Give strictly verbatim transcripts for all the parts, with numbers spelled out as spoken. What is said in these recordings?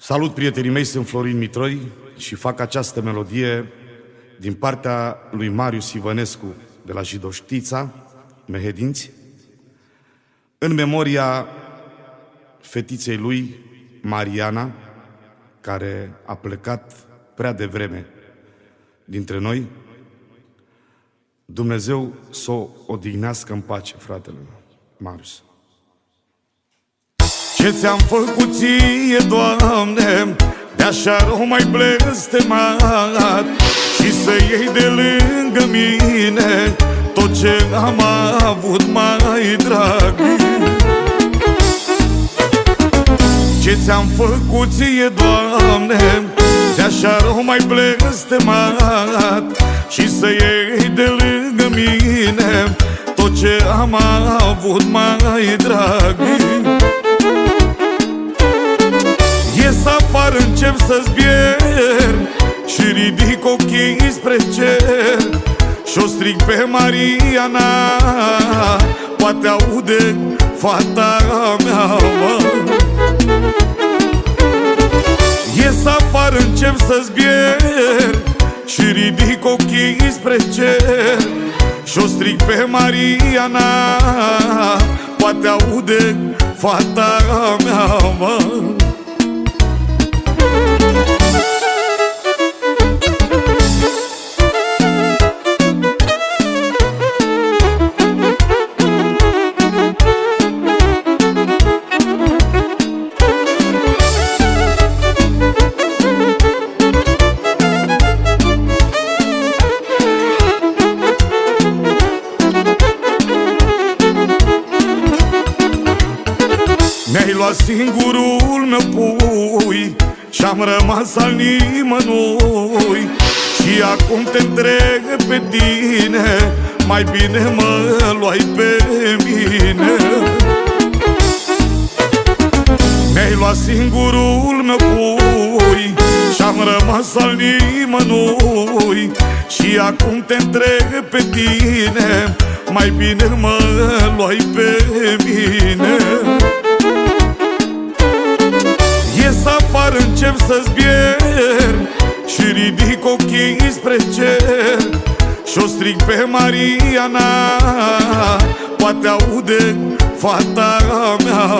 Salut, prietenii mei, sunt Florin Mitroi și fac această melodie din partea lui Marius Ivănescu de la Jidoștița, Mehedinți, în memoria fetiței lui, Mariana, care a plecat prea devreme dintre noi. Dumnezeu să o odihnească în pace, fratele meu, Marius. Ce ți-am făcut ție, Doamne, de-așa rău mai blestemat, și să iei de lângă mine tot ce am avut mai drag. Ce ți-am făcut ție, Doamne, de-așa rău mai blestemat, și să iei de lângă mine tot ce am avut mai drag. Ies afară, încep să zbier și ridic ochii spre cer și-o strig pe Mariana, poate aude fata mea. Ies afară, încep să zbier și ridic ochii spre cer și-o strig pe Mariana, poate aude fata mea. Mi-ai luat singurul meu pui și-am rămas al nimănui, și acum te întreg pe tine, mai bine mă luai pe mine. Mi-ai luat singurul meu pui și-am rămas al nimănui, și acum te întreg pe tine, mai bine mă luai pe mine. Ies afară, încep să zbier și ridic ochii spre cer și-o strig pe Mariana, poate aude fata mea.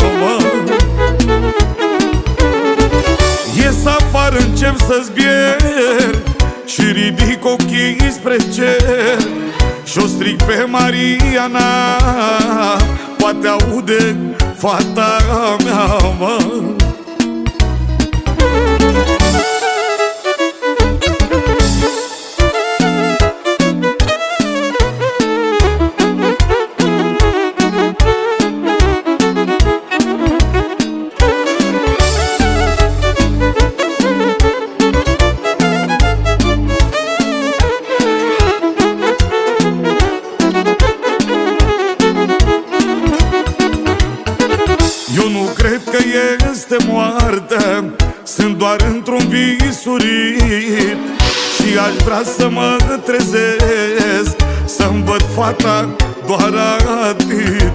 Ies afară, încep să zbier și ridic ochii spre cer și-o strig pe Mariana, poate aude fata mea. Eu nu cred că este moartă, sunt doar într-un vis urit, și aș vrea să mă trezesc, să-mi văd fata doar atât.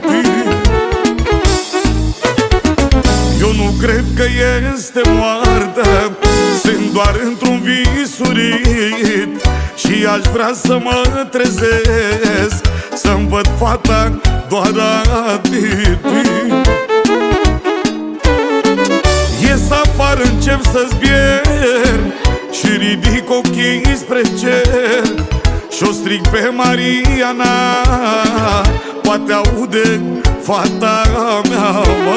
Eu nu cred că este moartă, sunt doar într-un vis urit, și aș vrea să mă trezesc, să-mi văd fata doar atât. Ies afară, încep să zbier și ridic ochii spre cer și-o strig pe Mariana, poate aude fata mea.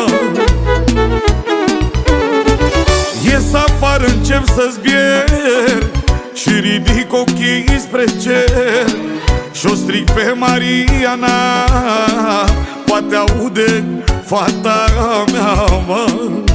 Ies afară, încep să zbier și ridic ochii spre cer și-o strig pe Mariana, poate aude fata mea.